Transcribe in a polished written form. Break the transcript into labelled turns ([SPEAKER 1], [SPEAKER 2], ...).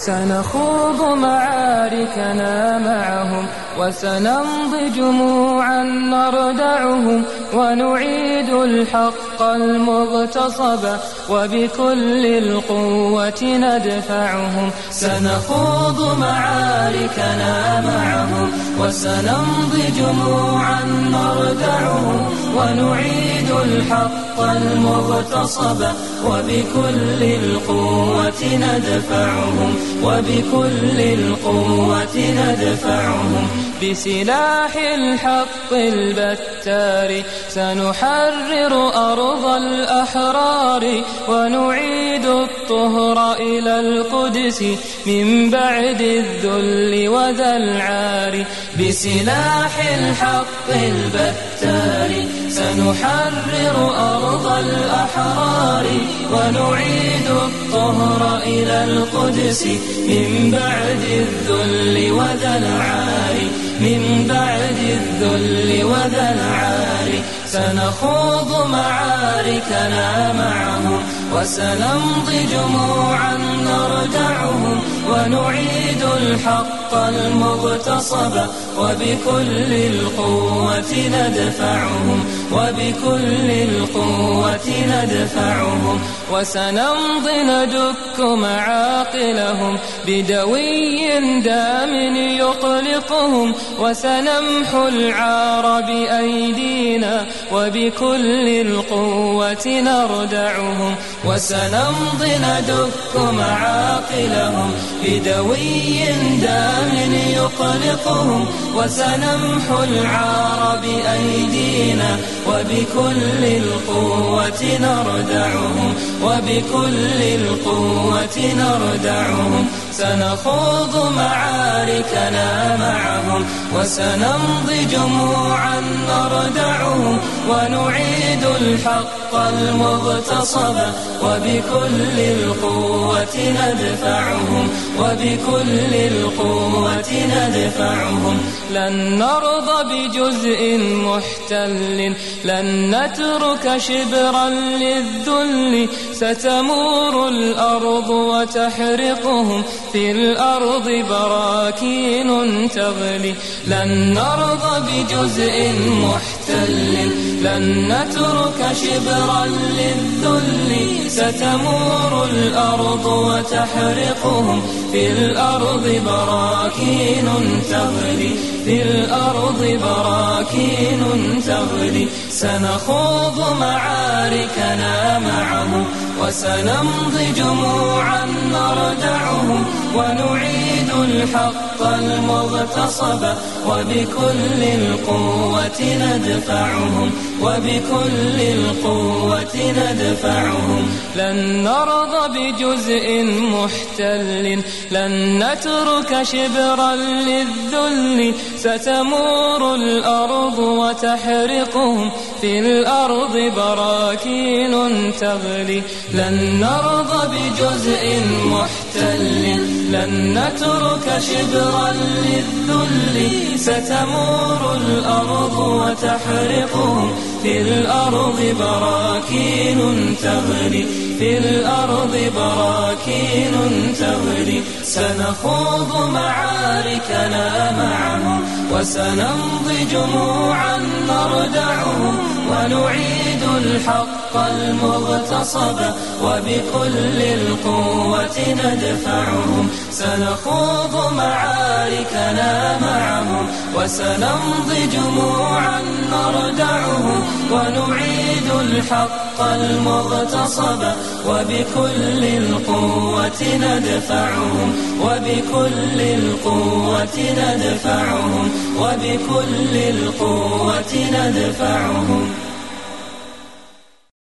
[SPEAKER 1] سنخوض معاركنا معهم وسنمضي جموعا نردعهم ونعيد الحق المغتصب وبكل القوة ندفعهم. سنخوض معاركنا معهم وسنمضي جموعا نردعهم ونعيد الحق المغتصب وبكل القوة ندفعهم وبكل القوة ندفعهم. بسلاح الحق البتار سنحرر أرض الأحرار ونعيد الطهر إلى القدس من بعد الذل وذا العار. بسلاح الحق البتار سنحرر أرض الأحرار ونعيد الطهر إلى القدس من بعد الذل وذا العار من بعد الذل وذا العار. سنخوض معاركنا معهم وسنمضي جموعا نردعهم ونعيد الحق المغتصب وبكل القوة ندفعهم وبكل القوة ندفعهم. وسنمضي ندك معاقلهم بدوي دام يقلقهم وسنمحو العار بأيدينا وبكل القوة نردعهم. وسنمضي ندك معاقلهم بدوي دام يقلقهم وسنمحو العار بأيدينا وبكل القوة نردعهم وبكل القوة نردعهم. سنخوض معاركنا معهم وسنمضي جموعا نردعهم ونعيد الحق المغتصب وبكل القوة ندفعهم وبكل القوة ندفعهم. لن نرضى بجزء محتل لن نترك شبرا للذل ستمور الأرض وتحرقهم في الأرض براكين تغلي. لن نرضى بجزء محتل لن نترك شبرا للذل ستمور الأرض وتحرقهم في الأرض براكين تغلي في الأرض براكين تغلي. سنخوض معاركنا معهم وسنمضي جموعا نردعهم ونعيد الحق المغتصب وبكل القوة ندفعهم وبكل القوة ندفعهم. لن نرضى بجزء محتل لن نترك شبرا للذل ستمور الأرض وتحرقهم في الأرض براكين تغلي. لن نرضى بجزء محتل لن نترك شبرا للذل ستمور الأرض وتحرقهم في الأرض براكين تغلي في الأرض براكين تغلي. سنخوض معاركنا معهم وسنمضي جموعا نردعهم ونعيد الحق المغتصب وبكل القوة ندفعهم. سنخوض معاركنا معهم وسنمضي جموعا نردعهم ونعيد الحق المغتصب وبكل القوة ندفعهم وبكل القوة ندفعهم وبكل القوة ندفعهم.